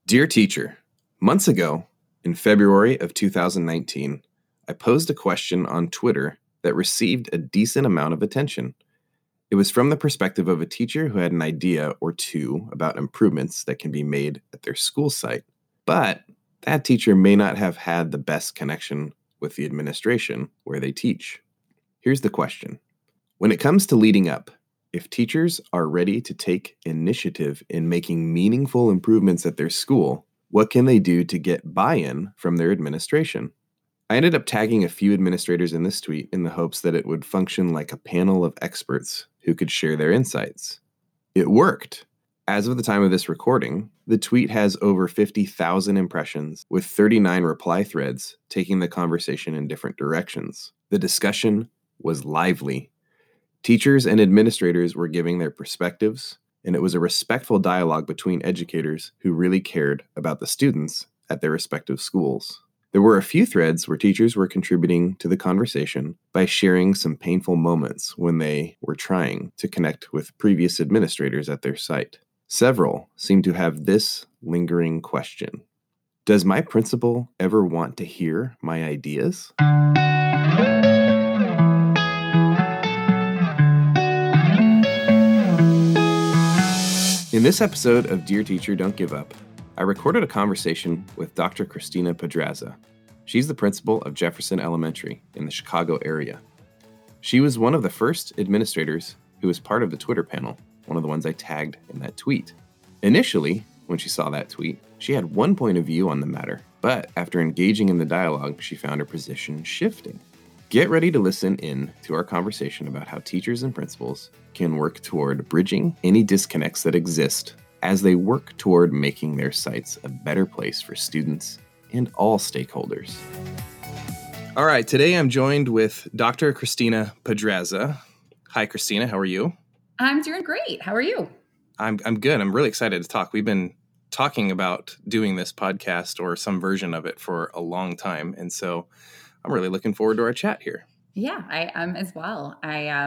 Dear teacher, months ago, in February of 2019, I posed a question on Twitter that received a decent amount of attention. It was from the perspective of a teacher who had an idea or two about improvements that can be made at their school site. But that teacher may not have had the best connection with the administration where they teach. Here's the question. When it comes to leading up, if teachers are ready to take initiative in making meaningful improvements at their school, what can they do to get buy-in from their administration? I ended up tagging a few administrators in this tweet in the hopes that it would function like a panel of experts who could share their insights. It worked. As of the time of this recording, the tweet has over 50,000 impressions with 39 reply threads taking the conversation in different directions. The discussion was lively. Teachers and administrators were giving their perspectives, and it was a respectful dialogue between educators who really cared about the students at their respective schools. There were a few threads where teachers were contributing to the conversation by sharing some painful moments when they were trying to connect with previous administrators at their site. Several seemed to have this lingering question. Does my principal ever want to hear my ideas? In this episode of Dear Teacher, Don't Give Up, I recorded a conversation with Dr. Christina Pedraza. She's the principal of Jefferson Elementary in the Chicago area. She was one of the first administrators who was part of the Twitter panel, one of the ones I tagged in that tweet. Initially, when she saw that tweet, she had one point of view on the matter, but after engaging in the dialogue, she found her position shifting. Get ready to listen in to our conversation about how teachers and principals can work toward bridging any disconnects that exist as they work toward making their sites a better place for students and all stakeholders. All right, today I'm joined with Dr. Christina Pedraza. Hi, Christina. How are you? I'm doing great. How are you? I'm good. I'm really excited to talk. We've been talking about doing this podcast or some version of it for a long time, and so I'm really looking forward to our chat here. Yeah, I am as well.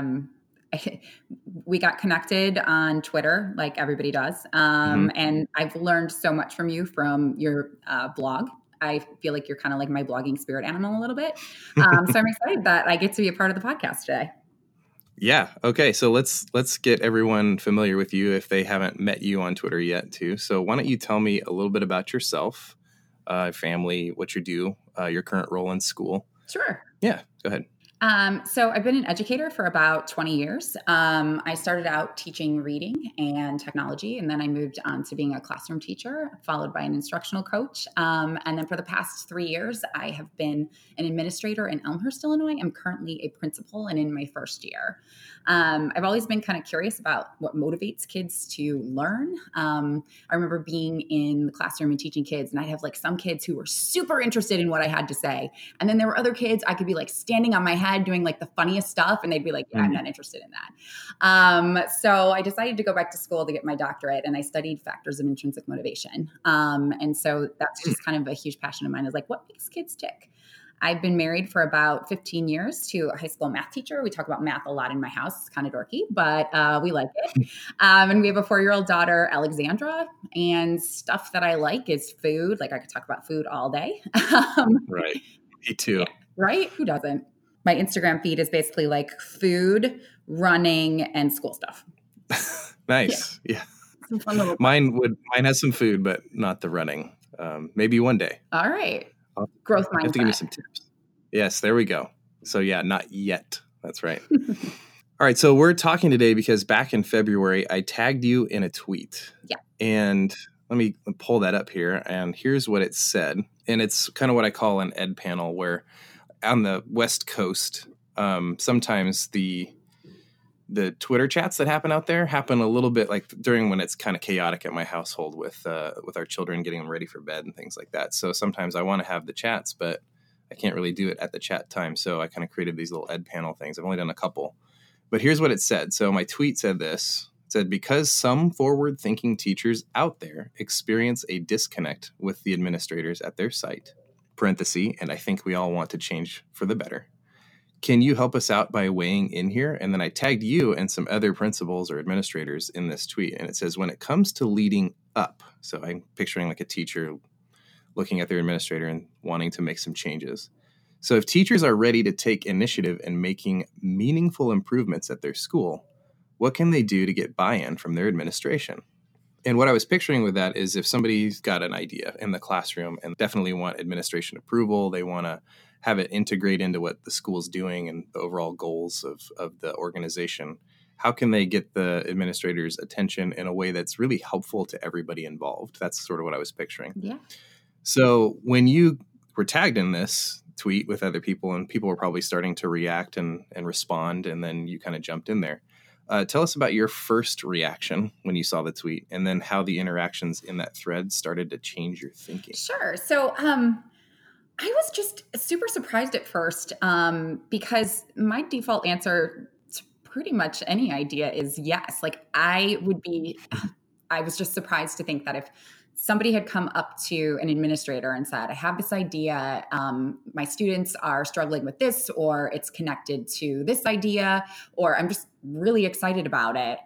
We got connected on Twitter like everybody does. And I've learned so much from you from your blog. I feel like you're kind of like my blogging spirit animal a little bit. So I'm excited that I get to be a part of the podcast today. Yeah. Okay. So let's get everyone familiar with you if they haven't met you on Twitter yet too. So why don't you tell me a little bit about yourself, family, what you do, your current role in school. Sure. Yeah. Go ahead. So I've been an educator for about 20 years. I started out teaching reading and technology, and then I moved on to being a classroom teacher, followed by an instructional coach. And then for the past 3 years, I have been an administrator in Elmhurst, Illinois. I'm currently a principal and in my first year. I've always been kind of curious about what motivates kids to learn. I remember being in the classroom and teaching kids, and I'd have like some kids who were super interested in what I had to say. And then there were other kids I could be like standing on my head doing like the funniest stuff, and they'd be like, yeah, I'm not interested in that. So I decided to go back to school to get my doctorate, and I studied factors of intrinsic motivation. And so that's just kind of a huge passion of mine, is like, what makes kids tick? I've been married for about 15 years to a high school math teacher. We talk about math a lot in my house. It's kind of dorky, but we like it. And we have a 4-year-old daughter, Alexandra, and stuff that I like is food. Like I could talk about food all day. Right. Me too. Yeah, right? Who doesn't? My Instagram feed is basically like food, running, and school stuff. Nice. Yeah. Mine has some food, but not the running. Maybe one day. All right. Growth mindset. You have to give me some tips. Yes, there we go. So yeah, not yet. That's right. All right. So we're talking today because back in February, I tagged you in a tweet. Yeah. And let me pull that up here. And here's what it said. And it's kind of what I call an ed panel, where on the West Coast, sometimes the Twitter chats that happen out there happen a little bit like during when it's kind of chaotic at my household with our children, getting them ready for bed and things like that. So sometimes I want to have the chats, but I can't really do it at the chat time. So I kind of created these little ed panel things. I've only done a couple, but here's what it said. So my tweet said this. It said, because some forward-thinking teachers out there experience a disconnect with the administrators at their site, parenthesis, and I think we all want to change for the better, Can you help us out by weighing in here? And then I tagged you and some other principals or administrators in this tweet. And it says, when it comes to leading up, so I'm picturing like a teacher looking at their administrator and wanting to make some changes. So if teachers are ready to take initiative in making meaningful improvements at their school, what can they do to get buy-in from their administration? And what I was picturing with that is if somebody's got an idea in the classroom and definitely want administration approval, they want to have it integrate into what the school's doing and the overall goals of the organization, how can they get the administrator's attention in a way that's really helpful to everybody involved? That's sort of what I was picturing. Yeah. So when you were tagged in this tweet with other people and people were probably starting to react and respond, and then you kind of jumped in there. Tell us about your first reaction when you saw the tweet, and then how the interactions in that thread started to change your thinking. Sure. So I was just super surprised at first because my default answer to pretty much any idea is yes. Like I was just surprised to think that if somebody had come up to an administrator and said, I have this idea, my students are struggling with this, or it's connected to this idea, or I'm just really excited about it.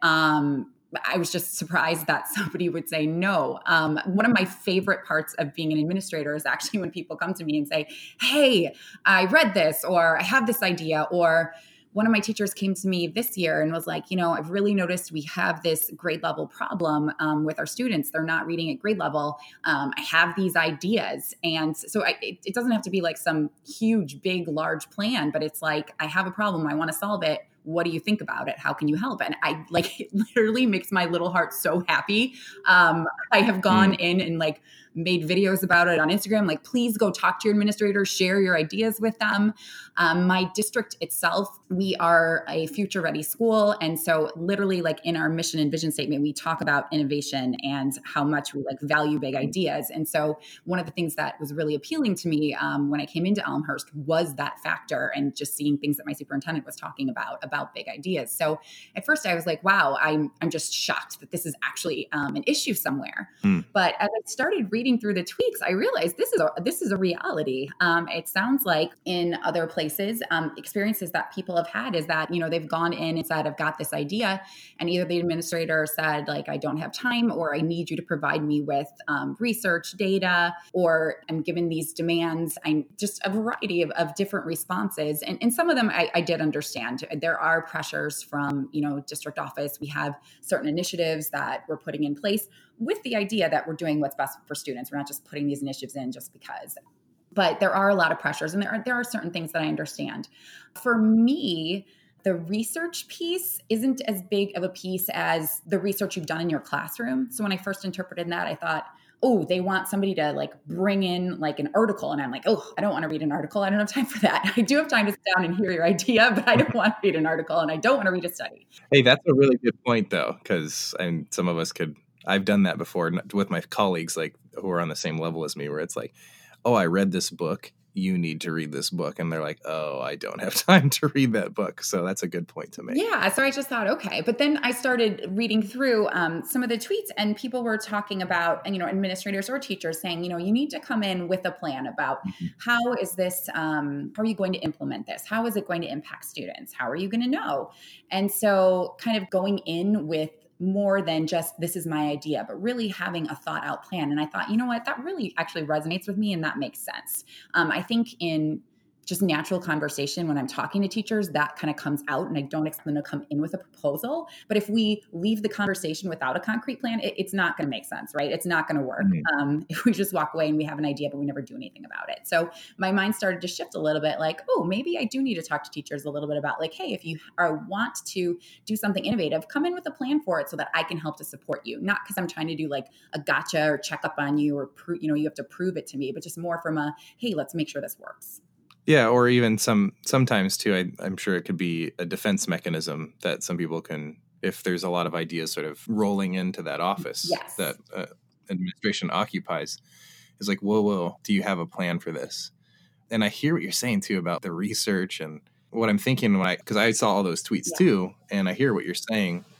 I was just surprised that somebody would say no. One of my favorite parts of being an administrator is actually when people come to me and say, hey, I read this, or I have this idea, or one of my teachers came to me this year and was like, I've really noticed we have this grade level problem with our students. They're not reading at grade level. I have these ideas. And so it doesn't have to be like some huge, big, large plan, but it's like, I have a problem. I want to solve it. What do you think about it? How can you help? And it literally makes my little heart so happy. I have gone in and made videos about it on Instagram. Please go talk to your administrators, share your ideas with them. My district itself, we are a future ready school. And so literally in our mission and vision statement, we talk about innovation and how much we value big ideas. And so one of the things that was really appealing to me when I came into Elmhurst was that factor, and just seeing things that my superintendent was talking about big ideas. So at first I was like, wow, I'm just shocked that this is actually an issue somewhere. But as I started reading through the tweets, I realized this is a reality. It sounds like in other places, experiences that people have had is that, they've gone in and said, I've got this idea. And either the administrator said, I don't have time, or I need you to provide me with research data, or I'm given these demands. I'm just a variety of different responses. And some of them I did understand. There are pressures from, district office. We have certain initiatives that we're putting in place with the idea that we're doing what's best for students. We're not just putting these initiatives in just because. But there are a lot of pressures, and there are certain things that I understand. For me, the research piece isn't as big of a piece as the research you've done in your classroom. So when I first interpreted that, I thought, oh, they want somebody to bring in an article. And I'm like, oh, I don't want to read an article. I don't have time for that. I do have time to sit down and hear your idea, but I don't want to read an article, and I don't want to read a study. Hey, that's a really good point though, because some of us I've done that before with my colleagues, who are on the same level as me, where it's like, oh, I read this book. You need to read this book. And they're like, oh, I don't have time to read that book. So that's a good point to make. Yeah. So I just thought, okay. But then I started reading through some of the tweets, and people were talking about, administrators or teachers saying, you need to come in with a plan about how is this, how are you going to implement this? How is it going to impact students? How are you going to know? And so kind of going in with more than just, this is my idea, but really having a thought out plan. And I thought, you know what, that really actually resonates with me, and that makes sense. I think in just natural conversation, when I'm talking to teachers, that kind of comes out, and I don't expect them to come in with a proposal. But if we leave the conversation without a concrete plan, it's not going to make sense, right? It's not going to work. If we just walk away and we have an idea, but we never do anything about it. So my mind started to shift a little bit, oh, maybe I do need to talk to teachers a little bit about hey, if you want to do something innovative, come in with a plan for it so that I can help to support you. Not because I'm trying to do a gotcha or check up on you, or you have to prove it to me, but just more from a, hey, let's make sure this works. Yeah, or even sometimes too, I'm sure it could be a defense mechanism that some people can, if there's a lot of ideas sort of rolling into that office that administration occupies, is like, whoa, do you have a plan for this? And I hear what you're saying too about the research, and what I'm thinking because I saw all those tweets too, and I hear what you're saying.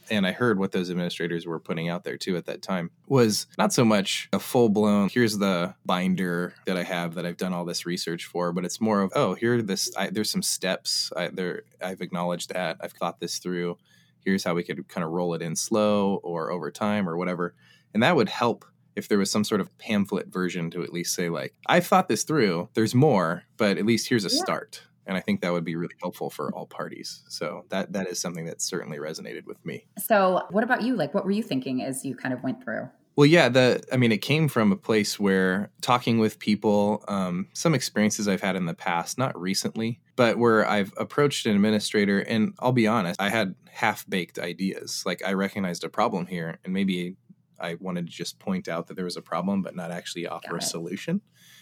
and I heard what those administrators were putting out there too at that time, was not so much a full-blown, here's the binder that I have that I've done all this research for, but it's more of, oh, there's some steps. I've acknowledged that. I've thought this through. Here's how we could kind of roll it in slow or over time or whatever. And that would help if there was some sort of pamphlet version to at least say, like, I've thought this through. There's more, but at least here's a start. And I think that would be really helpful for all parties. So that is something that certainly resonated with me. So what about you? Like, what were you thinking as you kind of went through? Well, yeah, it came from a place where talking with people, some experiences I've had in the past, not recently, but where I've approached an administrator, and I'll be honest, I had half-baked ideas. Like, I recognized a problem here, and maybe I wanted to just point out that there was a problem, but not actually offer a solution.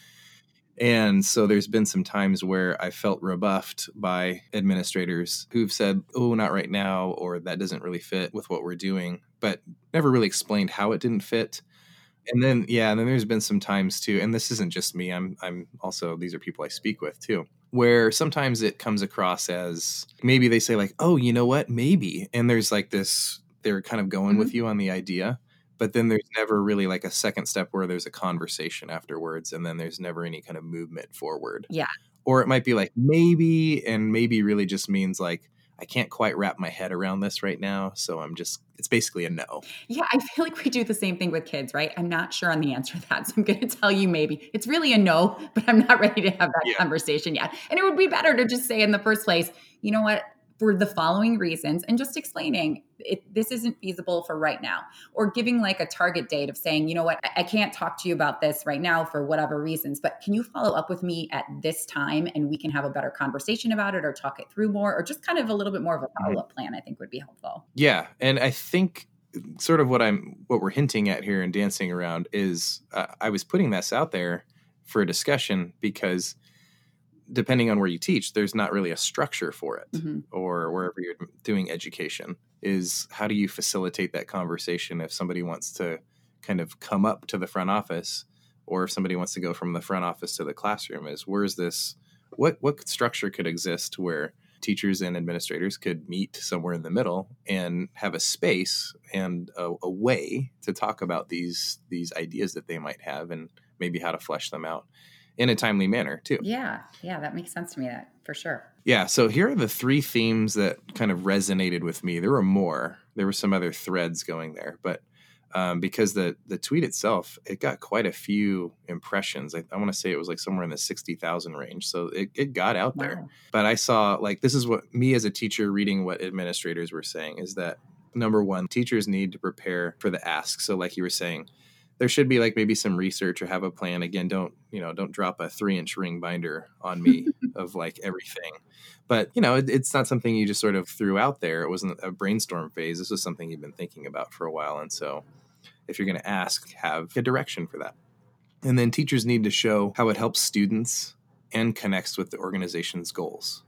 And so there's been some times where I felt rebuffed by administrators who've said, oh, not right now, or that doesn't really fit with what we're doing, but never really explained how it didn't fit. And then there's been some times too, and this isn't just me, I'm also, these are people I speak with too, where sometimes it comes across as maybe they say like, oh, you know what, maybe. And there's like this, they're kind of going with you on the idea. But then there's never really like a second step where there's a conversation afterwards, and then there's never any kind of movement forward. Yeah. Or it might be like maybe, and maybe really just means like, I can't quite wrap my head around this right now. So it's basically a no. Yeah, I feel like we do the same thing with kids, right? I'm not sure on the answer to that. So I'm going to tell you maybe. It's really a no, but I'm not ready to have that conversation yet. And it would be better to just say in the first place, you know what? For the following reasons, and just explaining this isn't feasible for right now, or giving like a target date of saying, you know what, I can't talk to you about this right now for whatever reasons, but can you follow up with me at this time and we can have a better conversation about it or talk it through more, or just kind of a little bit more of a follow-up plan, I think would be helpful. Yeah. And I think sort of what we're hinting at here and dancing around is I was putting this out there for a discussion because depending on where you teach, there's not really a structure for it, or wherever you're doing education, is how do you facilitate that conversation if somebody wants to kind of come up to the front office, or if somebody wants to go from the front office to the classroom, is where's this, what structure could exist where teachers and administrators could meet somewhere in the middle and have a space and a way to talk about these ideas that they might have and maybe how to flesh them out in a timely manner too. Yeah, that makes sense to me, that for sure. Yeah, so here are the three themes that kind of resonated with me. There were more. There were some other threads going there, but because the tweet itself, it got quite a few impressions. I want to say it was like somewhere in the 60,000 range. So it got out there. But I saw, like, this is what me as a teacher reading what administrators were saying, is that number one, teachers need to prepare for the ask. So like you were saying, there should be like maybe some research or have a plan. Again, don't drop a 3-inch ring binder on me of like everything. But, it's not something you just sort of threw out there. It wasn't a brainstorm phase. This was something you've been thinking about for a while. And so if you're going to ask, have a direction for that. And then teachers need to show how it helps students and connects with the organization's goals.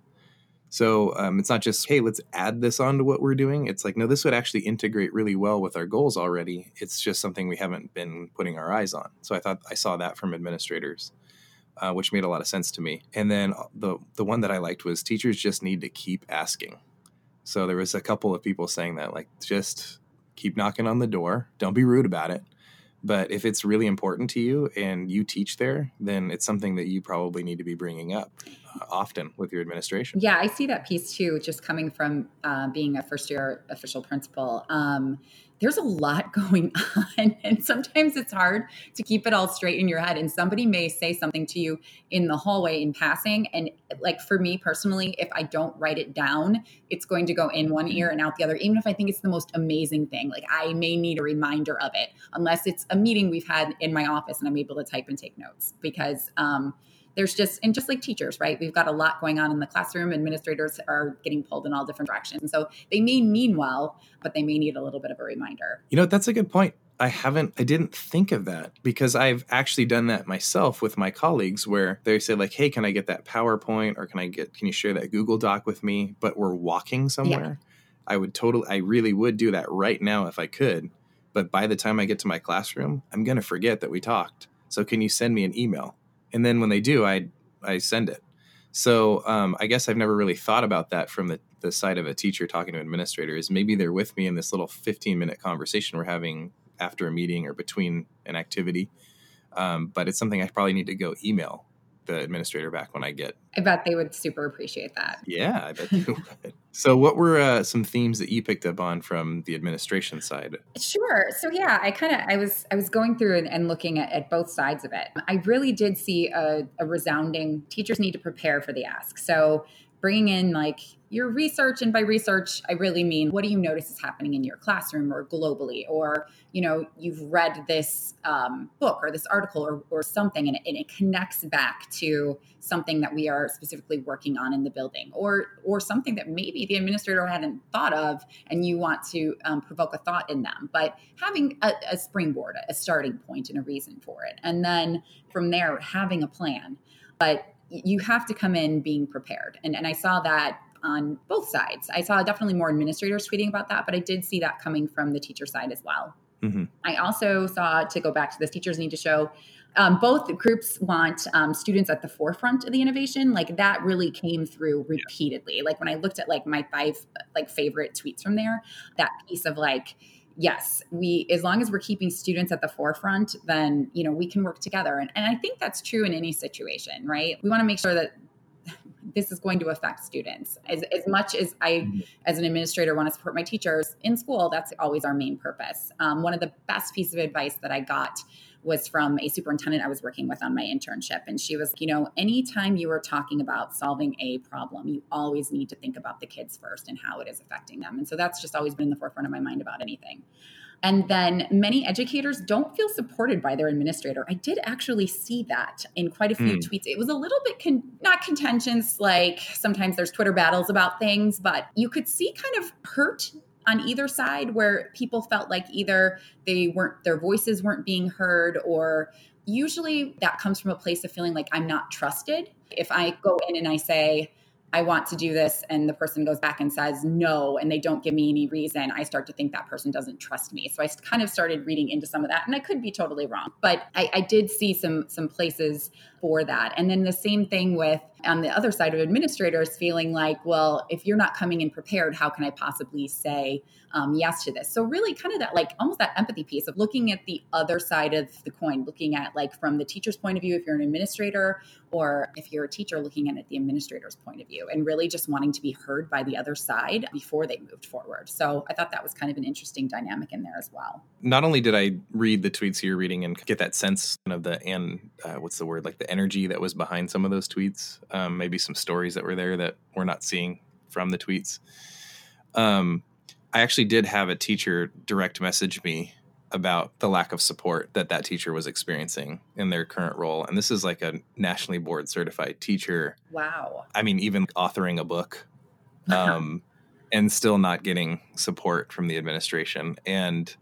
So it's not just, hey, let's add this on to what we're doing. It's like, no, this would actually integrate really well with our goals already. It's just something we haven't been putting our eyes on. So I saw that from administrators, which made a lot of sense to me. And then the one that I liked was teachers just need to keep asking. So there was a couple of people saying that, like, just keep knocking on the door. Don't be rude about it. But if it's really important to you and you teach there, then it's something that you probably need to be bringing up often with your administration. Yeah, I see that piece too, just coming from being a first-year official principal. There's a lot going on, and sometimes it's hard to keep it all straight in your head. And somebody may say something to you in the hallway in passing. And like for me personally, if I don't write it down, it's going to go in one ear and out the other, even if I think it's the most amazing thing. Like I may need a reminder of it, unless it's a meeting we've had in my office and I'm able to type and take notes, because there's just like teachers, right? We've got a lot going on in the classroom. Administrators are getting pulled in all different directions. And so they may mean well, but they may need a little bit of a reminder. That's a good point. I didn't think of that, because I've actually done that myself with my colleagues, where they say like, hey, can I get that PowerPoint, or can you share that Google Doc with me? But we're walking somewhere. Yeah. I really would do that right now if I could. But by the time I get to my classroom, I'm going to forget that we talked. So can you send me an email? And then when they do, I send it. So I guess I've never really thought about that from the the side of a teacher talking to an administrator is maybe they're with me in this little 15-minute conversation we're having after a meeting or between an activity. But it's something I probably need to go email the administrator back when I get. I bet they would super appreciate that. Yeah, I bet they would. So what were some themes that you picked up on from the administration side? Sure. So yeah, I was going through and looking at both sides of it. I really did see a resounding teachers need to prepare for the ask. So bringing in like your research, and by research, I really mean what do you notice is happening in your classroom or globally, or you've read this book or this article or something, and it connects back to something that we are specifically working on in the building, or something that maybe the administrator hadn't thought of, and you want to provoke a thought in them. But having a springboard, a starting point, and a reason for it, and then from there having a plan. But you have to come in being prepared. And I saw that on both sides. I saw definitely more administrators tweeting about that, but I did see that coming from the teacher side as well. Mm-hmm. I also saw, to go back to this, teachers need to show, both groups want students at the forefront of the innovation. Like that really came through repeatedly. Like when I looked at like my 5 favorite tweets from there, that piece of like, yes, as long as we're keeping students at the forefront, then, we can work together. And I think that's true in any situation, right? We want to make sure that this is going to affect students. As much as I, as an administrator, want to support my teachers in school, that's always our main purpose. One of the best pieces of advice that I got was from a superintendent I was working with on my internship. And she was, anytime you are talking about solving a problem, you always need to think about the kids first and how it is affecting them. And so that's just always been in the forefront of my mind about anything. And then many educators don't feel supported by their administrator. I did actually see that in quite a few tweets. It was a little bit not contentious, like sometimes there's Twitter battles about things, but you could see kind of hurt on either side where people felt like either their voices weren't being heard, or usually that comes from a place of feeling like I'm not trusted. If I go in and I say, I want to do this, and the person goes back and says no, and they don't give me any reason, I start to think that person doesn't trust me. So I kind of started reading into some of that, and I could be totally wrong, but I did see some places for that. And then the same thing with on the other side of administrators feeling like, well, if you're not coming in prepared, how can I possibly say yes to this? So really kind of that, like almost that empathy piece of looking at the other side of the coin, looking at like from the teacher's point of view, if you're an administrator, or if you're a teacher, looking at it the administrator's point of view, and really just wanting to be heard by the other side before they moved forward. So I thought that was kind of an interesting dynamic in there as well. Not only did I read the tweets you're reading and get that sense of the energy that was behind some of those tweets, maybe some stories that were there that we're not seeing from the tweets. I actually did have a teacher direct message me about the lack of support that teacher was experiencing in their current role. And this is like a nationally board certified teacher. Wow. I mean, even authoring a book, and still not getting support from the administration. And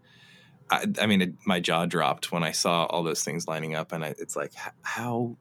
my jaw dropped when I saw all those things lining up, and it's like, how?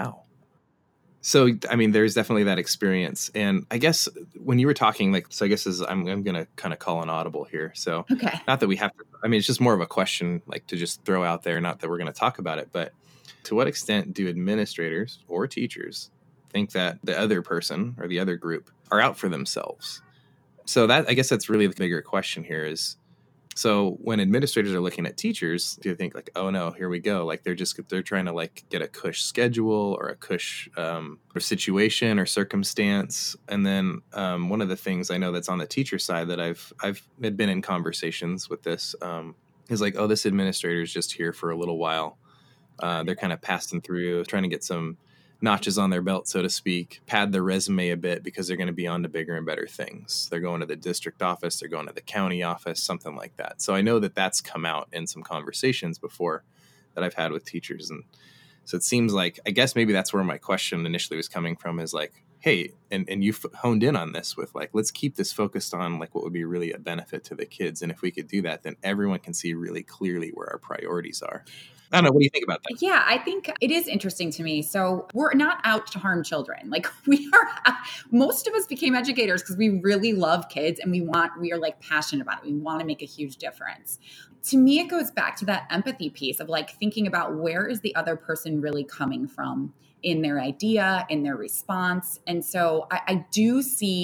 So, I mean, there's definitely that experience. And I guess when you were talking, I'm going to kind of call an audible here. So okay. Not that we have to, it's just more of a question, like to just throw out there, not that we're going to talk about it, but to what extent do administrators or teachers think that the other person or the other group are out for themselves? So I guess that's really the bigger question here is, so when administrators are looking at teachers, do you think like, oh no, here we go. Like they're trying to like get a cush schedule or a cush or situation or circumstance. And then one of the things I know that's on the teacher side that I've been in conversations with this is like, oh, this administrator is just here for a little while. They're kind of passing through, trying to get some notches on their belt, so to speak, pad their resume a bit because they're going to be on to bigger and better things. They're going to the district office, they're going to the county office, something like that. So I know that that's come out in some conversations before that I've had with teachers. And so it seems like, I guess maybe that's where my question initially was coming from is like, hey, and you honed in on this with like, let's keep this focused on like what would be really a benefit to the kids. And if we could do that, then everyone can see really clearly where our priorities are. I don't know. What do you think about that? Yeah, I think it is interesting to me. So we're not out to harm children. Like most of us became educators because we really love kids and we are like passionate about it. We want to make a huge difference. To me, it goes back to that empathy piece of like thinking about where is the other person really coming from in their idea, in their response. And so I do see,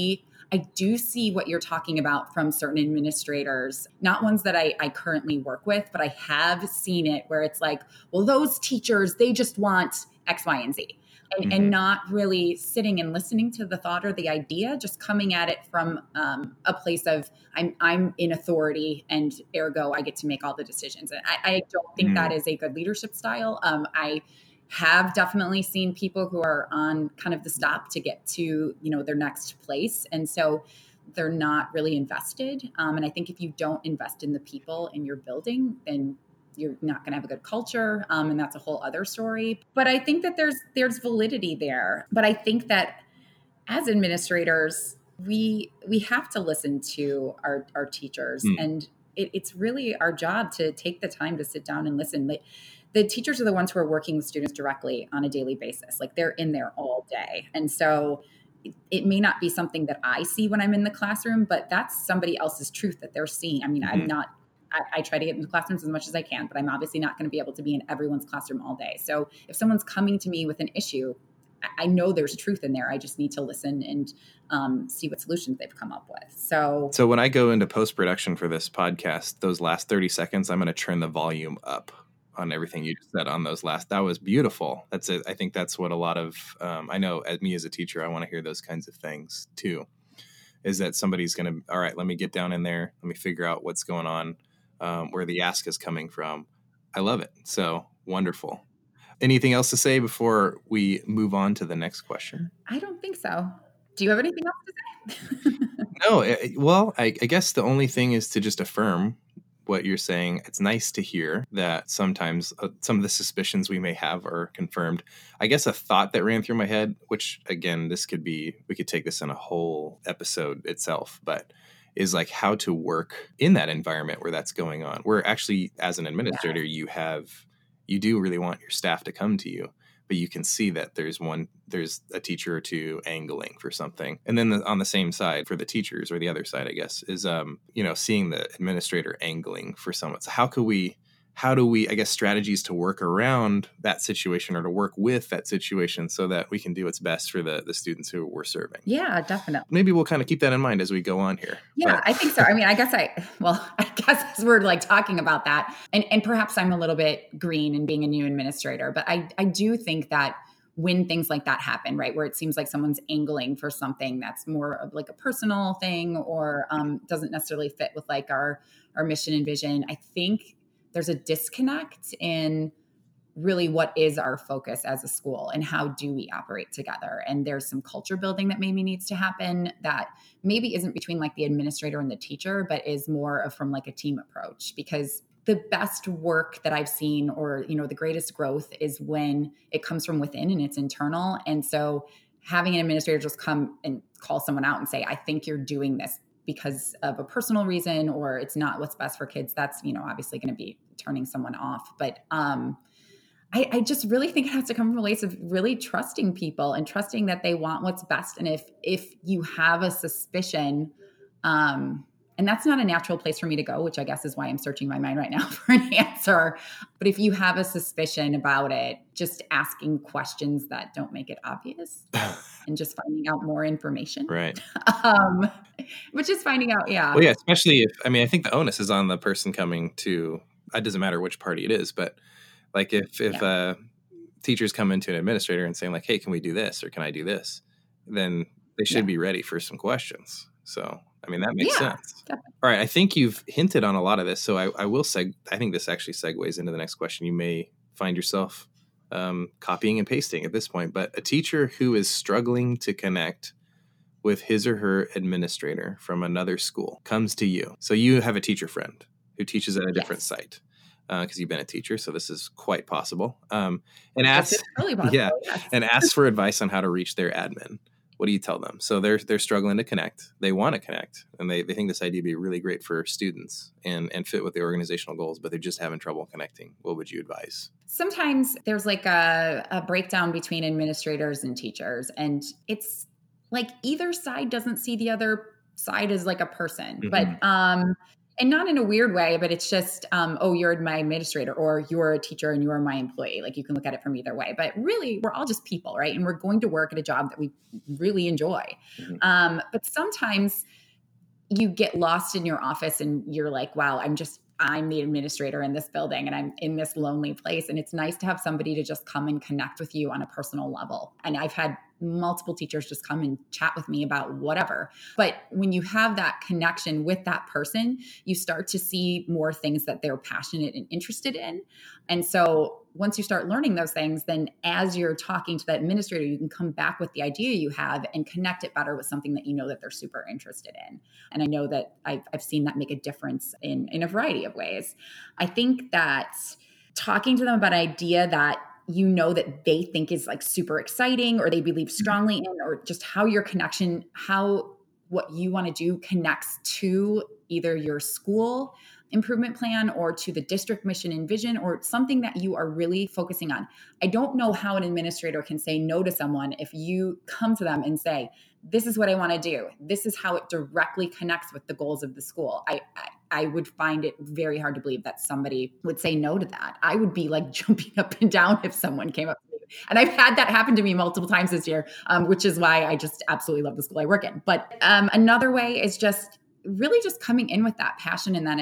I do see what you're talking about from certain administrators, not ones that I currently work with, but I have seen it where it's like, well, those teachers, they just want X, Y, and Z. And not really sitting and listening to the thought or the idea, just coming at it from a place of I'm in authority and ergo I get to make all the decisions. And I don't think that is a good leadership style. I have definitely seen people who are on kind of the stop to get to, their next place. And so they're not really invested. And I think if you don't invest in the people in your building, then you're not going to have a good culture. And that's a whole other story. But I think that there's validity there. But I think that as administrators, we have to listen to our teachers. And it's really our job to take the time to sit down and listen. The teachers are the ones who are working with students directly on a daily basis. Like they're in there all day. And so it may not be something that I see when I'm in the classroom, but that's somebody else's truth that they're seeing. I mean, I try to get into classrooms as much as I can, but I'm obviously not going to be able to be in everyone's classroom all day. So if someone's coming to me with an issue, I know there's truth in there. I just need to listen and see what solutions they've come up with. So when I go into post-production for this podcast, those last 30 seconds, I'm going to turn the volume up on everything you just said on those last. That was beautiful. That's it. I think that's what a lot of, I know as me as a teacher, I want to hear those kinds of things too, is that somebody's going to, all right, let me get down in there. Let me figure out what's going on. Where the ask is coming from. I love it. So wonderful. Anything else to say before we move on to the next question? I don't think so. Do you have anything else to say? No. Well, I guess the only thing is to just affirm what you're saying. It's nice to hear that sometimes some of the suspicions we may have are confirmed. I guess a thought that ran through my head, which again, we could take this in a whole episode itself, but is like how to work in that environment where that's going on. Where actually, as an administrator, you do really want your staff to come to you, but you can see that there's a teacher or two angling for something. And then on the same side for the teachers, or the other side, I guess, is, seeing the administrator angling for someone. So how do we, I guess, strategies to work around that situation or to work with that situation so that we can do what's best for the students who we're serving? Yeah, definitely. Maybe we'll kind of keep that in mind as we go on here. Yeah, I think so. I mean, I guess as we're like talking about that, and perhaps I'm a little bit green in being a new administrator, but I do think that when things like that happen, right, where it seems like someone's angling for something that's more of like a personal thing or doesn't necessarily fit with like our mission and vision, I think there's a disconnect in really what is our focus as a school and how do we operate together. And there's some culture building that maybe needs to happen that maybe isn't between like the administrator and the teacher, but is more from like a team approach. Because the best work that I've seen or, the greatest growth is when it comes from within and it's internal. And so having an administrator just come and call someone out and say, I think you're doing this because of a personal reason, or it's not what's best for kids, that's, obviously going to be turning someone off. But I just really think it has to come from a place of really trusting people and trusting that they want what's best. And if you have a suspicion, and that's not a natural place for me to go, which I guess is why I'm searching my mind right now for an answer. But if you have a suspicion about it, just asking questions that don't make it obvious and just finding out more information. Right. But just finding out, yeah. Well, yeah, especially I think the onus is on the person coming to, it doesn't matter which party it is, but like if teachers come into an administrator and saying like, hey, can we do this? Or can I do this? Then they should be ready for some questions. So, that makes sense. Definitely. All right. I think you've hinted on a lot of this. So I will say, I think this actually segues into the next question. You may find yourself copying and pasting at this point, but a teacher who is struggling to connect with his or her administrator from another school comes to you. So you have a teacher friend who teaches at a different site because you've been a teacher. So this is quite possible. And asks for advice on how to reach their admin. What do you tell them? So they're struggling to connect. They want to connect, and they think this idea would be really great for students and fit with the organizational goals, but they're just having trouble connecting. What would you advise? Sometimes there's like a breakdown between administrators and teachers, and it's like either side doesn't see the other side as like a person. Mm-hmm. But And not in a weird way, but it's just, oh, you're my administrator, or you're a teacher and you're my employee. Like, you can look at it from either way, but really we're all just people, right? And we're going to work at a job that we really enjoy. Mhm. But sometimes you get lost in your office and you're like, wow, I'm the administrator in this building and I'm in this lonely place. And it's nice to have somebody to just come and connect with you on a personal level. And I've had multiple teachers just come and chat with me about whatever. But when you have that connection with that person, you start to see more things that they're passionate and interested in. And so once you start learning those things, then as you're talking to that administrator, you can come back with the idea you have and connect it better with something that you know that they're super interested in. And I know that I've seen that make a difference in a variety of ways. I think that talking to them about an idea that you know that they think is like super exciting or they believe strongly in, or just how your connection, how what you want to do connects to either your school improvement plan or to the district mission and vision, or something that you are really focusing on. I don't know how an administrator can say no to someone if you come to them and say, this is what I want to do. This is how it directly connects with the goals of the school. I would find it very hard to believe that somebody would say no to that. I would be like jumping up and down if someone came up to me. And I've had that happen to me multiple times this year, which is why I just absolutely love the school I work in. But another way is just really just coming in with that passion and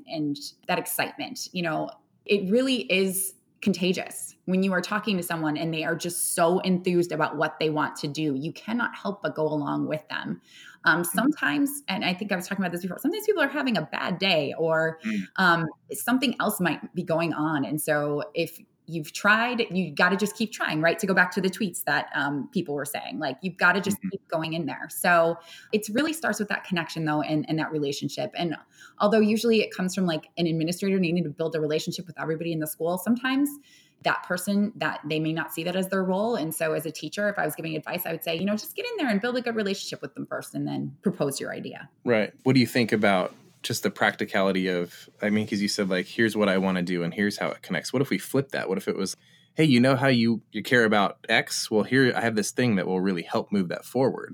that excitement. You know, it really is contagious when you are talking to someone and they are just so enthused about what they want to do. You cannot help but go along with them. Sometimes, and I think I was talking about this before, sometimes people are having a bad day or something else might be going on. And so if you've tried, you got to just keep trying, right? To go back to the tweets that people were saying, like, you've got to just keep going in there. So it really starts with that connection though, and that relationship. And although usually it comes from like an administrator needing to build a relationship with everybody in the school, sometimes that person, that they may not see that as their role. And so as a teacher, if I was giving advice, I would say, just get in there and build a good relationship with them first and then propose your idea. Right. What do you think about just the practicality of, because you said like, here's what I want to do and here's how it connects. What if we flip that? What if it was, hey, you know how you care about X? Well, here I have this thing that will really help move that forward.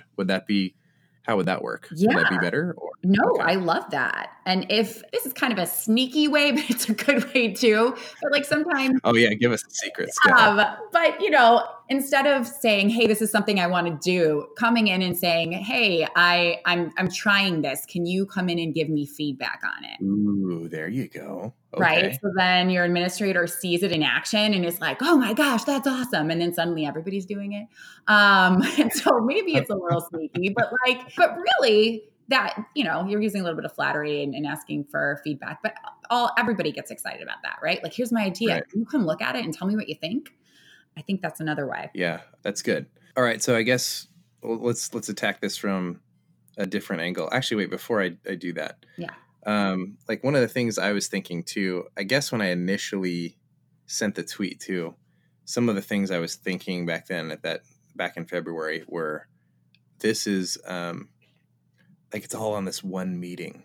How would that work? Yeah. Would that be better? Or no, okay. I love that. And if this is kind of a sneaky way, but it's a good way too. But like sometimes, oh yeah, give us the secrets. But instead of saying, hey, this is something I want to do, coming in and saying, hey, I'm trying this. Can you come in and give me feedback on it? Ooh, there you go. Okay. Right. So then your administrator sees it in action and is like, oh my gosh, that's awesome. And then suddenly everybody's doing it. And so maybe it's a little sneaky, but really that, you're using a little bit of flattery and asking for feedback, but everybody gets excited about that, right? Like, here's my idea. Right. Can you come look at it and tell me what you think? I think that's another way. Yeah, that's good. All right. So I guess let's attack this from a different angle. Actually, wait, before I do that. Yeah. Like one of the things I was thinking too, I guess when I initially sent the tweet too, some of the things I was thinking back then back in February were, this is like it's all on this one meeting.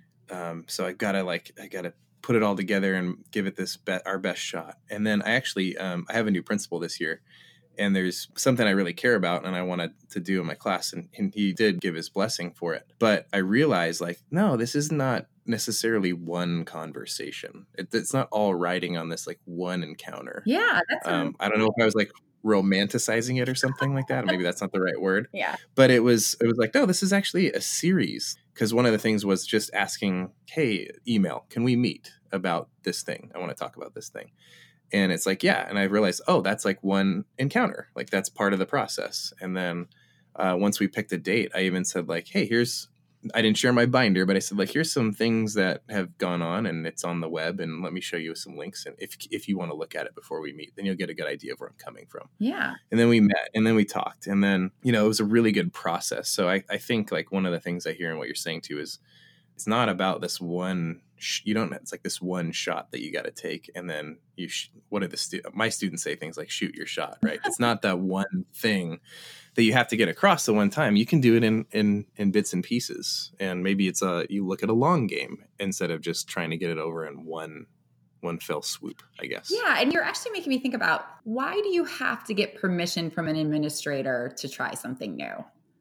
So I gotta put it all together and give it our best shot. And then I actually, I have a new principal this year, and there's something I really care about and I wanted to do in my class. And he did give his blessing for it. But I realized no, this is not necessarily one conversation. It's not all riding on this like one encounter. Yeah. That's I don't know if I was like romanticizing it or something like that. Maybe that's not the right word. Yeah. But it was like, no, this is actually a series. Because one of the things was just asking, hey, email, can we meet about this thing? I want to talk about this thing. And it's like, yeah. And I realized, that's like one encounter. Like that's part of the process. And then once we picked a date, I even said like, hey, I didn't share my binder, but I said like, here's some things that have gone on and it's on the web. And let me show you some links. And if you want to look at it before we meet, then you'll get a good idea of where I'm coming from. Yeah. And then we met and then we talked. And then, it was a really good process. So I think like one of the things I hear in what you're saying too is it's not about this one. It's like this one shot that you got to take. And then what do my students say things like shoot your shot, right? It's not that one thing that you have to get across the one time. You can do it in bits and pieces. And maybe you look at a long game instead of just trying to get it over in one fell swoop, I guess. Yeah. And you're actually making me think about, why do you have to get permission from an administrator to try something new?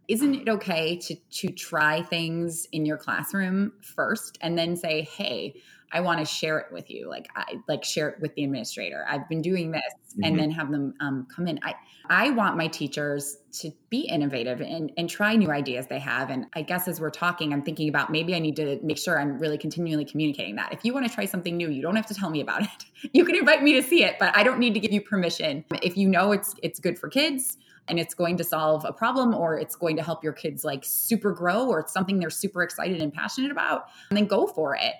isn't it okay to try things in your classroom first and then say, hey, I want to share it with you. I share it with the administrator. I've been doing this, and then have them come in. I want my teachers to be innovative and try new ideas they have. And I guess as we're talking, I'm thinking about maybe I need to make sure I'm really continually communicating that. If you want to try something new, you don't have to tell me about it. You can invite me to see it, but I don't need to give you permission. If you know it's good for kids and it's going to solve a problem, or it's going to help your kids like super grow, or it's something they're super excited and passionate about, then go for it.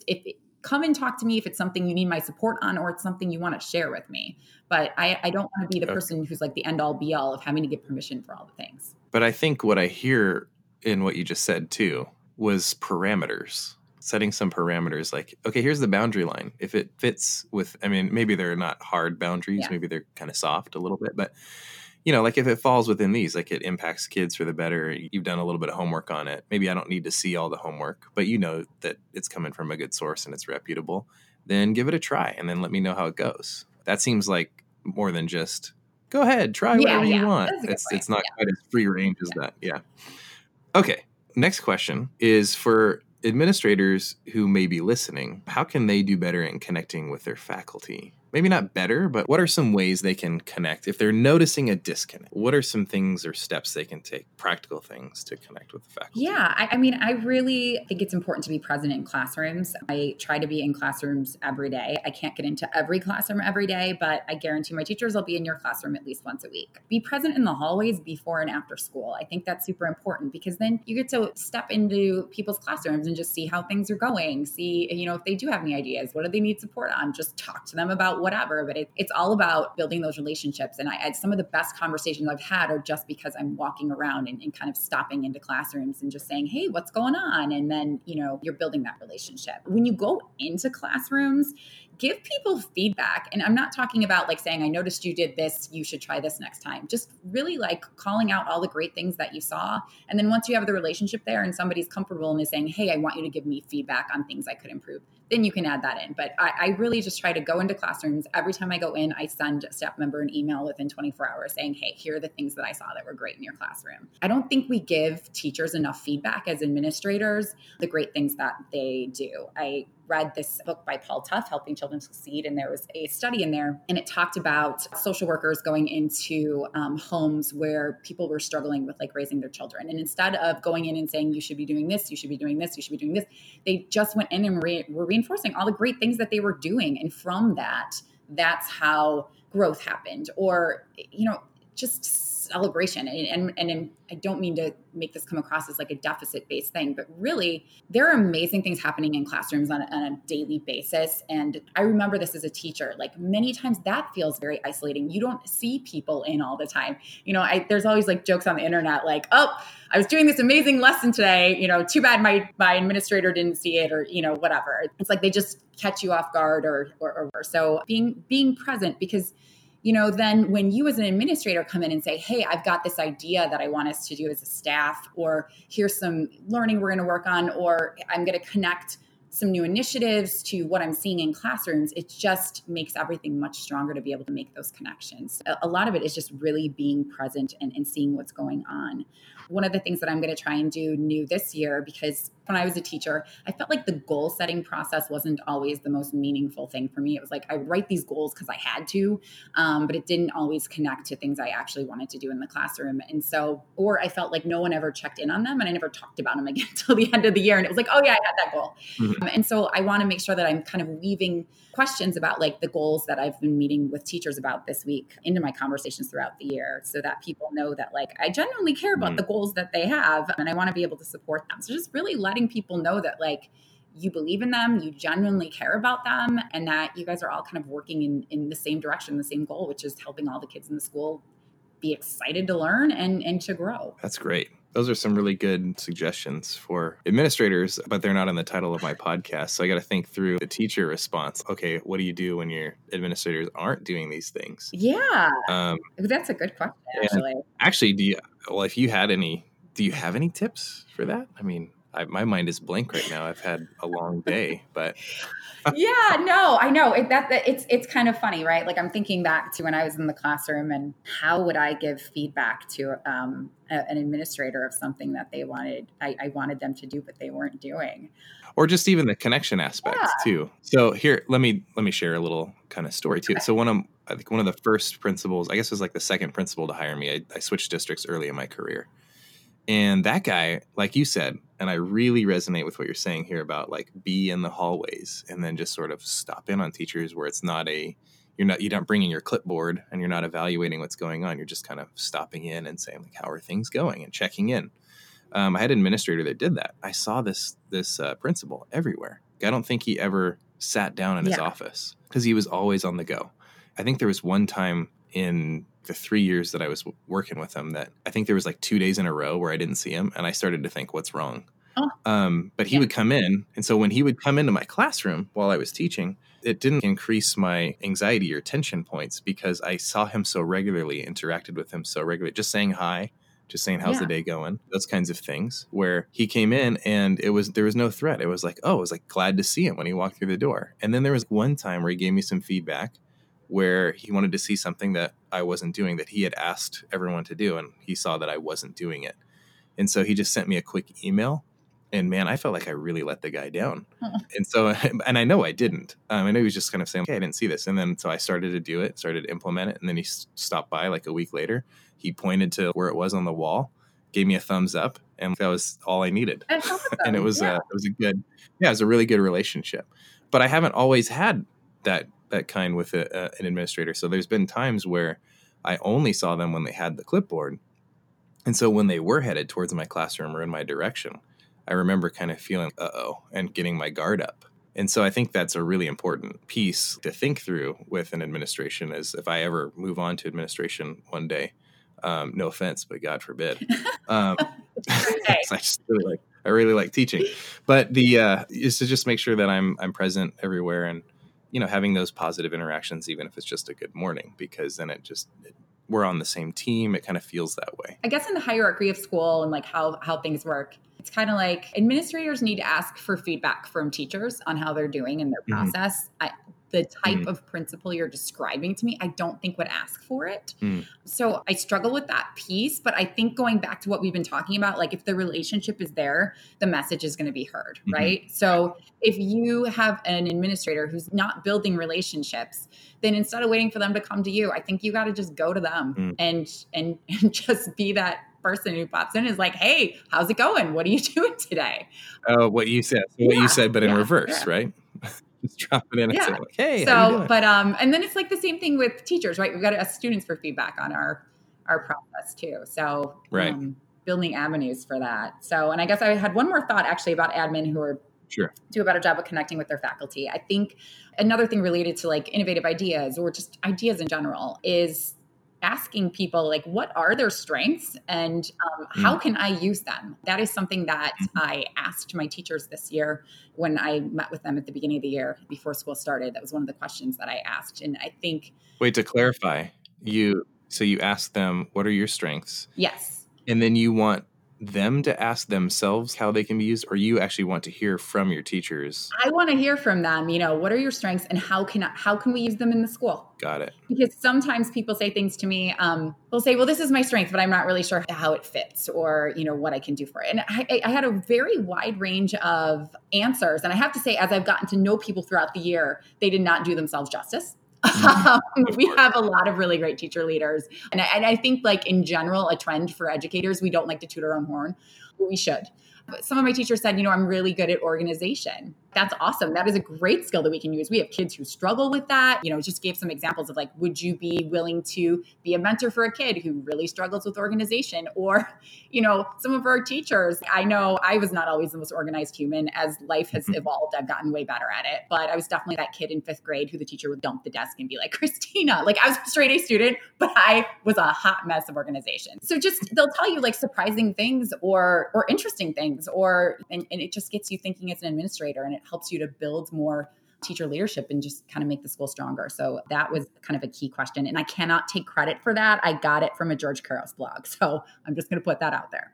Come and talk to me if it's something you need my support on, or it's something you want to share with me. But I don't want to be the person who's like the end all be all of having to get permission for all the things. But I think what I hear in what you just said too was parameters, setting some parameters like, okay, here's the boundary line. If it fits with, I mean, maybe they're not hard boundaries, maybe they're kind of soft a little bit, but like if it falls within these, like it impacts kids for the better, you've done a little bit of homework on it. Maybe I don't need to see all the homework, but you know that it's coming from a good source and it's reputable, then give it a try and then let me know how it goes. That seems like more than just go ahead, try whatever you want. It's not quite as free range as that. Yeah. Okay. Next question is for administrators who may be listening. How can they do better in connecting with their faculty? Maybe not better, but what are some ways they can connect? If they're noticing a disconnect, what are some things or steps they can take, practical things to connect with the faculty? Yeah, I mean, I really think it's important to be present in classrooms. I try to be in classrooms every day. I can't get into every classroom every day, but I guarantee my teachers will be in your classroom at least once a week. Be present in the hallways before and after school. I think that's super important because then you get to step into people's classrooms and just see how things are going. See, if they do have any ideas, what do they need support on? Just talk to them about whatever. But it's all about building those relationships. And some of the best conversations I've had are just because I'm walking around and kind of stopping into classrooms and just saying, hey, what's going on? And then, you're building that relationship. When you go into classrooms, give people feedback. And I'm not talking about like saying, I noticed you did this, you should try this next time. Just really like calling out all the great things that you saw. And then once you have the relationship there and somebody's comfortable and is saying, hey, I want you to give me feedback on things I could improve, then you can add that in. But I really just try to go into classrooms. Every time I go in, I send a staff member an email within 24 hours saying, hey, here are the things that I saw that were great in your classroom. I don't think we give teachers enough feedback as administrators, the great things that they do. I read this book by Paul Tough, Helping Children Succeed, and there was a study in there, and it talked about social workers going into homes where people were struggling with like raising their children. And instead of going in and saying, you should be doing this, you should be doing this, you should be doing this, they just went in and were reinforcing all the great things that they were doing. And from that's how growth happened. Or, just celebration. And I don't mean to make this come across as like a deficit-based thing, but really there are amazing things happening in classrooms on a daily basis. And I remember this as a teacher, like many times that feels very isolating. You don't see people in all the time. There's always like jokes on the internet, like, oh, I was doing this amazing lesson today, too bad my administrator didn't see it, or, whatever. It's like they just catch you off guard or so being present, because then when you as an administrator come in and say, hey, I've got this idea that I want us to do as a staff, or here's some learning we're going to work on, or I'm going to connect some new initiatives to what I'm seeing in classrooms, it just makes everything much stronger to be able to make those connections. A lot of it is just really being present and seeing what's going on. One of the things that I'm going to try and do new this year, because when I was a teacher, I felt like the goal setting process wasn't always the most meaningful thing for me. It was like I would write these goals because I had to, but it didn't always connect to things I actually wanted to do in the classroom. And so, or I felt like no one ever checked in on them and I never talked about them again until the end of the year. And it was like, oh yeah, I had that goal. Mm-hmm. And so I want to make sure that I'm kind of weaving questions about like the goals that I've been meeting with teachers about this week into my conversations throughout the year, so that people know that like I genuinely care about the goals that they have and I want to be able to support them. So just really letting people know that like you believe in them, you genuinely care about them, and that you guys are all kind of working in the same direction, the same goal, which is helping all the kids in the school be excited to learn and to grow. That's great. Those are some really good suggestions for administrators, but they're not in the title of my podcast. So I got to think through the teacher response. Okay, what do you do when your administrators aren't doing these things? Yeah, that's a good question, actually. Actually, do you have any tips for that? I mean, My mind is blank right now. I've had a long day, but Yeah, no, I know it's kind of funny, right? Like I'm thinking back to when I was in the classroom and how would I give feedback to an administrator of something that they wanted, I wanted them to do, but they weren't doing. or just even the connection aspect Yeah. too. So here, let me share a little kind of story too. Okay. So I think one of the first principals, I guess it was like the second principal to hire me. I switched districts early in my career. And that guy, like you said, and I really resonate with what you're saying here about like be in the hallways and then just sort of stop in on teachers where it's not you're not bringing your clipboard and you're not evaluating what's going on. You're just kind of stopping in and saying like, how are things going and checking in. I had an administrator that did that. I saw this principal everywhere. I don't think he ever sat down in his office because he was always on the go. I think there was one time in the 3 years that I was working with him that I think there was like 2 days in a row where I didn't see him, and I started to think, what's wrong? But he would come in, and so when he would come into my classroom while I was teaching, it didn't increase my anxiety or tension points because I saw him so regularly, interacted with him so regularly, just saying hi, just saying how's the day going, those kinds of things, where he came in and there was no threat. It was like, oh, I was like glad to see him when he walked through the door. And then there was one time where he gave me some feedback where he wanted to see something that I wasn't doing that he had asked everyone to do, and he saw that I wasn't doing it. And so he just sent me a quick email, and man, I felt like I really let the guy down. And so, and I know I didn't. I know he was just kind of saying, okay, I didn't see this. And then so I started to do it, started to implement it, and then he stopped by like a week later. He pointed to where it was on the wall, gave me a thumbs up, and that was all I needed. And it was a really good relationship. But I haven't always had that kind with an administrator. So there's been times where I only saw them when they had the clipboard. And so when they were headed towards my classroom or in my direction, I remember kind of feeling, and getting my guard up. And so I think that's a really important piece to think through with an administration is if I ever move on to administration one day, no offense, but God forbid. I really like teaching, but is to just make sure that I'm present everywhere and, having those positive interactions, even if it's just a good morning, because then we're on the same team. It kind of feels that way. I guess in the hierarchy of school and like how things work, it's kind of like administrators need to ask for feedback from teachers on how they're doing in their process. The type of principal you're describing to me, I don't think would ask for it. So I struggle with that piece, but I think going back to what we've been talking about, like if the relationship is there, the message is going to be heard, right? So if you have an administrator who's not building relationships, then instead of waiting for them to come to you, I think you got to just go to them and just be that person who pops in is like, hey, how's it going? What are you doing today? Oh, what you said. So what you said, but in reverse, right? Just drop it in and say, like, hey, how you doing? But and then it's like the same thing with teachers, right? We've got to ask students for feedback on our process too. So building avenues for that. So, and I guess I had one more thought actually about admin who are do a better job of connecting with their faculty. I think another thing related to like innovative ideas or just ideas in general is asking people like, what are their strengths and how can I use them? That is something that I asked my teachers this year when I met with them at the beginning of the year before school started. That was one of the questions that I asked. And I think... Wait, to clarify, you asked them, what are your strengths? Yes. And then you want them to ask themselves how they can be used, or you actually want to hear from your teachers? I want to hear from them, what are your strengths and how can we use them in the school? Got it. Because sometimes people say things to me, they'll say, well, this is my strength, but I'm not really sure how it fits or, what I can do for it. And I had a very wide range of answers. And I have to say, as I've gotten to know people throughout the year, they did not do themselves justice. We have a lot of really great teacher leaders. And I think like in general, a trend for educators, we don't like to toot our own horn, but we should. But some of my teachers said, I'm really good at organization. That's awesome. That is a great skill that we can use. We have kids who struggle with that. Just gave some examples of like, would you be willing to be a mentor for a kid who really struggles with organization? Or, some of our teachers, I know I was not always the most organized human. As life has evolved, I've gotten way better at it. But I was definitely that kid in 5th grade who the teacher would dump the desk and be like, Christina, like I was a straight A student, but I was a hot mess of organization. So just, they'll tell you like surprising things or interesting things, and it just gets you thinking as an administrator, and it helps you to build more teacher leadership and just kind of make the school stronger. So that was kind of a key question. And I cannot take credit for that. I got it from a George Couros blog. So I'm just going to put that out there.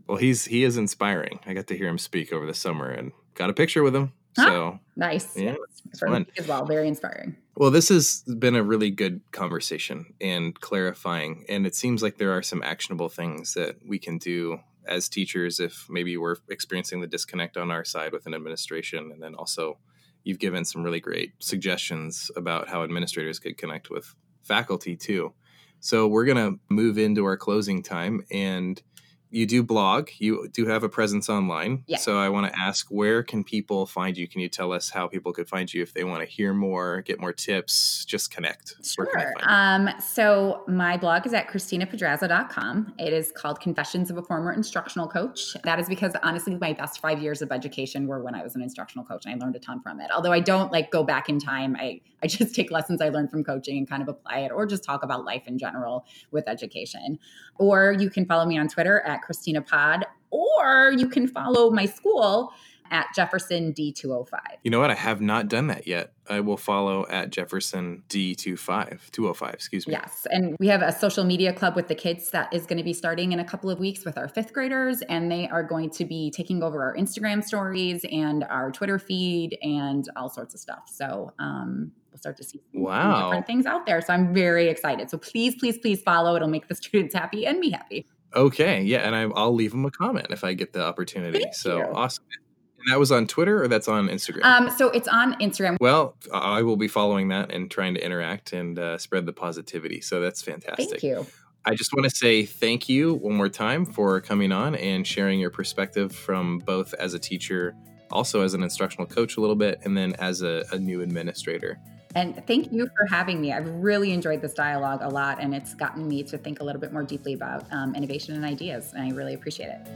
Well, he is inspiring. I got to hear him speak over the summer and got a picture with him. So nice. yeah, Yes. it's For fun. me as well. Very inspiring. Well, this has been a really good conversation and clarifying. And it seems like there are some actionable things that we can do as teachers if maybe we're experiencing the disconnect on our side with an administration. And then also you've given some really great suggestions about how administrators could connect with faculty too. So we're going to move into our closing time, and you do blog, you do have a presence online. Yeah. So I want to ask, where can people find you? Can you tell us how people could find you if they want to hear more, get more tips, just connect? Sure. Where can they find you? So my blog is at ChristinaPedraza.com. It is called Confessions of a Former Instructional Coach. That is because honestly, my best 5 years of education were when I was an instructional coach, and I learned a ton from it. Although I don't go back in time. I just take lessons I learned from coaching and kind of apply it, or just talk about life in general with education. Or you can follow me on Twitter at ChristinaPod, or you can follow my school at Jefferson D205. You know what? I have not done that yet. I will follow at Jefferson D205, excuse me. Yes. And we have a social media club with the kids that is going to be starting in a couple of weeks with our 5th graders. And they are going to be taking over our Instagram stories and our Twitter feed and all sorts of stuff. So we'll start to see some different things out there. So I'm very excited. So please, please, please follow. It'll make the students happy and me happy. Okay. Yeah. And I'll leave them a comment if I get the opportunity. Thank you. Awesome. And that was on Twitter, or that's on Instagram? So it's on Instagram. Well, I will be following that and trying to interact and spread the positivity. So that's fantastic. Thank you. I just want to say thank you one more time for coming on and sharing your perspective from both as a teacher, also as an instructional coach a little bit, and then as a new administrator. And thank you for having me. I've really enjoyed this dialogue a lot, and it's gotten me to think a little bit more deeply about innovation and ideas, and I really appreciate it.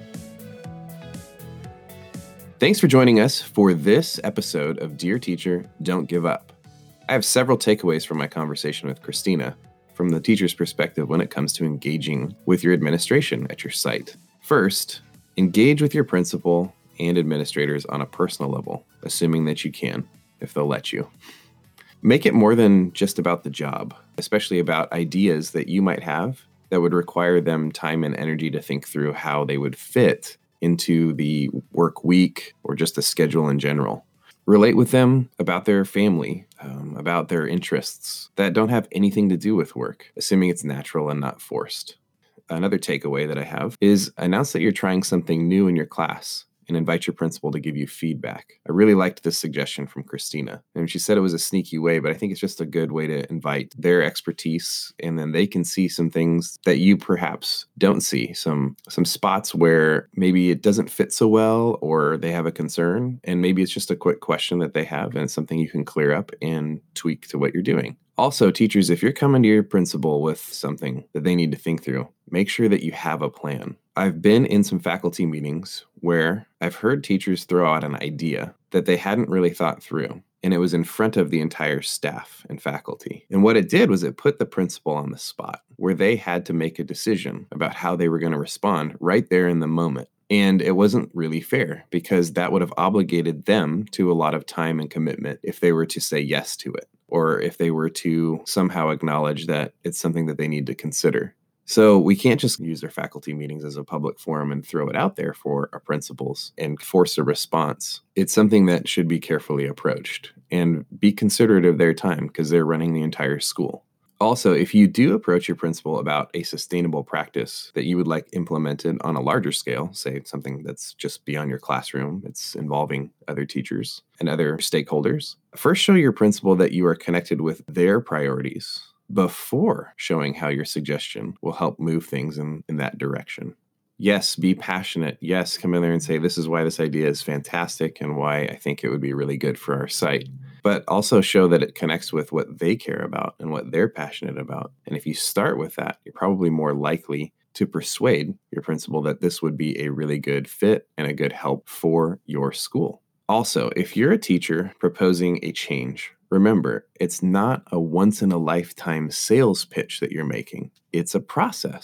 Thanks for joining us for this episode of Dear Teacher, Don't Give Up. I have several takeaways from my conversation with Christina from the teacher's perspective when it comes to engaging with your administration at your site. First, engage with your principal and administrators on a personal level, assuming that you can, if they'll let you. Make it more than just about the job, especially about ideas that you might have that would require them time and energy to think through how they would fit into the work week or just the schedule in general. Relate with them about their family, about their interests that don't have anything to do with work, assuming it's natural and not forced. Another takeaway that I have is announce that you're trying something new in your class and invite your principal to give you feedback. I really liked this suggestion from Christina. And she said it was a sneaky way, but I think it's just a good way to invite their expertise, and then they can see some things that you perhaps don't see, some spots where maybe it doesn't fit so well, or they have a concern, and maybe it's just a quick question that they have, and it's something you can clear up and tweak to what you're doing. Also, teachers, if you're coming to your principal with something that they need to think through, make sure that you have a plan. I've been in some faculty meetings where I've heard teachers throw out an idea that they hadn't really thought through, and it was in front of the entire staff and faculty. And what it did was it put the principal on the spot where they had to make a decision about how they were going to respond right there in the moment. And it wasn't really fair because that would have obligated them to a lot of time and commitment if they were to say yes to it, or if they were to somehow acknowledge that it's something that they need to consider. So we can't just use their faculty meetings as a public forum and throw it out there for our principals and force a response. It's something that should be carefully approached and be considerate of their time because they're running the entire school. Also, if you do approach your principal about a sustainable practice that you would like implemented on a larger scale, say something that's just beyond your classroom, it's involving other teachers and other stakeholders, first show your principal that you are connected with their priorities before showing how your suggestion will help move things in that direction. Yes, be passionate. Yes, come in there and say, this is why this idea is fantastic and why I think it would be really good for our site. But also show that it connects with what they care about and what they're passionate about. And if you start with that, you're probably more likely to persuade your principal that this would be a really good fit and a good help for your school. Also, if you're a teacher proposing a change, remember, it's not a once-in-a-lifetime sales pitch that you're making. It's a process.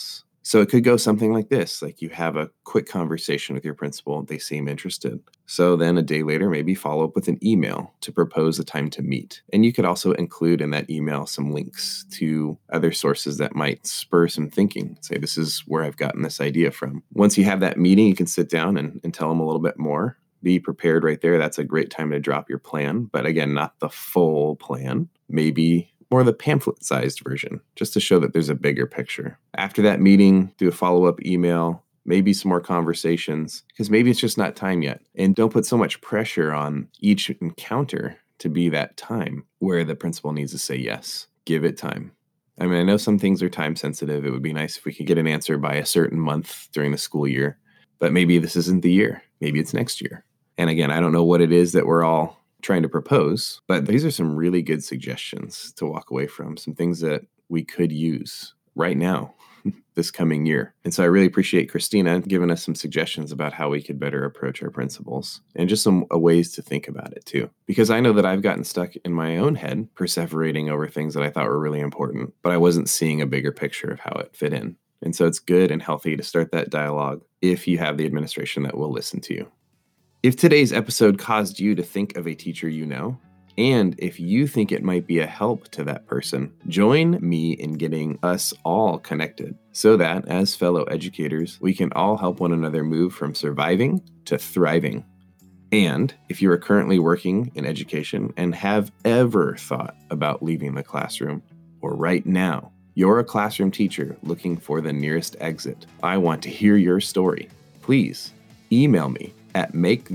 So it could go something like this, like you have a quick conversation with your principal, they seem interested. So then a day later, maybe follow up with an email to propose a time to meet. And you could also include in that email some links to other sources that might spur some thinking. Say, this is where I've gotten this idea from. Once you have that meeting, you can sit down and tell them a little bit more. Be prepared right there. That's a great time to drop your plan. But again, not the full plan. Maybe more the pamphlet-sized version, just to show that there's a bigger picture. After that meeting, do a follow-up email, maybe some more conversations, because maybe it's just not time yet. And don't put so much pressure on each encounter to be that time where the principal needs to say yes. Give it time. I mean, I know some things are time sensitive. It would be nice if we could get an answer by a certain month during the school year, but maybe this isn't the year. Maybe it's next year. And again, I don't know what it is that we're all trying to propose, but these are some really good suggestions to walk away from, some things that we could use right now this coming year. And so I really appreciate Christina giving us some suggestions about how we could better approach our principals and just some ways to think about it too. Because I know that I've gotten stuck in my own head perseverating over things that I thought were really important, but I wasn't seeing a bigger picture of how it fit in. And so it's good and healthy to start that dialogue if you have the administration that will listen to you. If today's episode caused you to think of a teacher you know, and if you think it might be a help to that person, join me in getting us all connected so that, as fellow educators, we can all help one another move from surviving to thriving. And if you are currently working in education and have ever thought about leaving the classroom, or right now, you're a classroom teacher looking for the nearest exit, I want to hear your story. Please email me at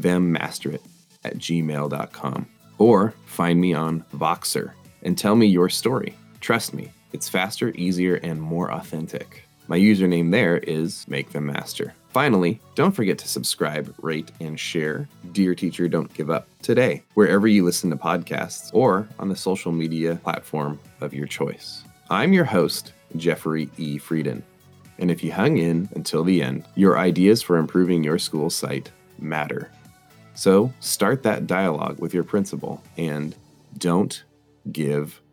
makethemmasterit@gmail.com or find me on Voxer and tell me your story. Trust me, it's faster, easier, and more authentic. My username there is MakeThemMaster. Finally, don't forget to subscribe, rate, and share Dear Teacher, Don't Give Up today, wherever you listen to podcasts or on the social media platform of your choice. I'm your host, Jeffrey E. Frieden. And if you hung in until the end, your ideas for improving your school site matter. So start that dialogue with your principal and don't give